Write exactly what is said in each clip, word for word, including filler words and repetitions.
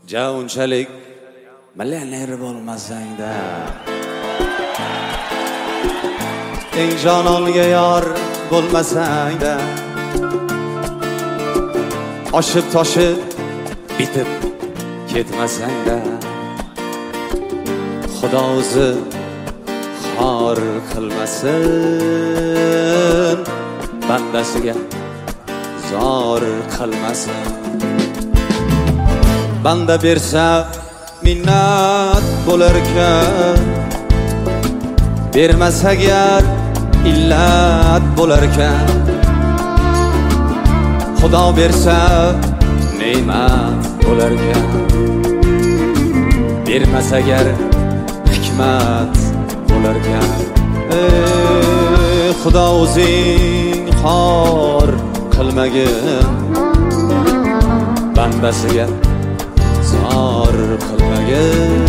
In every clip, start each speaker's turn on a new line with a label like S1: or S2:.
S1: ja unchalik millioner bo'lmasang-da, eng jononga yor bo'lmasang-da, oshib toshib bitib ketmasang-da, Xudo o'zi xor qilmasin, bandasiga zor qilmasin. Banda bersa minnat bo'larkan, bermas agar illat bo'larkan. Xudo bersa ne'mat bo'larkan, bermas agar hikmat bo'larkan. Ey Xudo o'zing xor qilmagin, bandasiga zor qilmagin.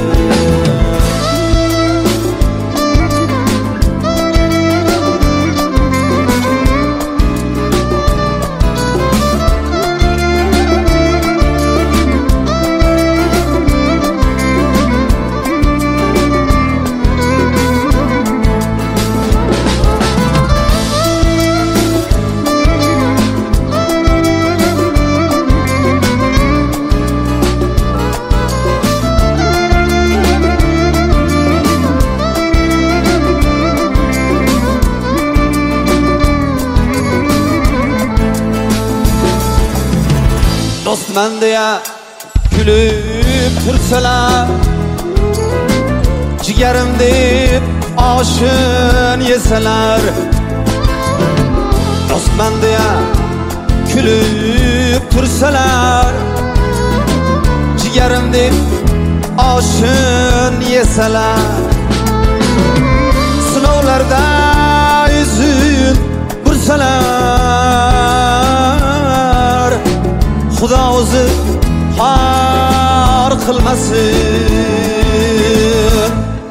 S1: Dostman deya kulib tursalar, jigarim deb oshin yesalar. Dostman deya kulib tursalar, jigarim deb oshin yesalar. Sinovlarda yuzin bursalar, Xudo o'zi xor qilmasin.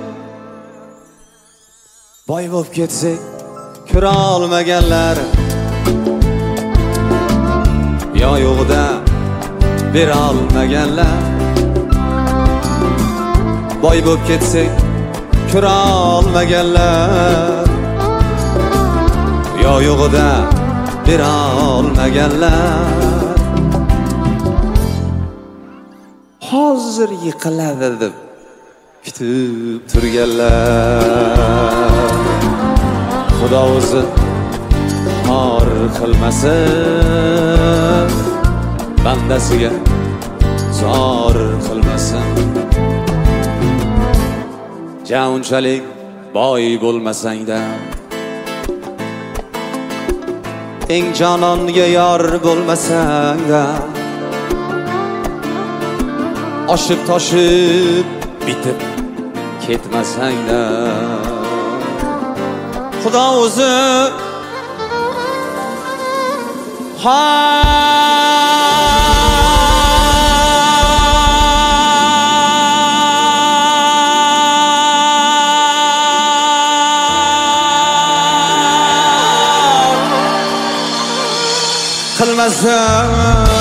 S1: Boy bo'lib ketsak ko'ra olmaganlar, yo yo'g'ida bera olmaganlar. Boy bo'lib ketsak ko'ra olmaganlar, yo yo'g'ida bera olmaganlar. Hozir yiqiladi deb kutib turganlar, Xudo o'zi xor qilmasin, bandasiga zor qilmasin. Ja unchalik boy bo'lmasang-da, eng jononga yor bo'lmasang-da, oshib toshib bitib ketmasang-da, Xudo o'zi xor qilmasin.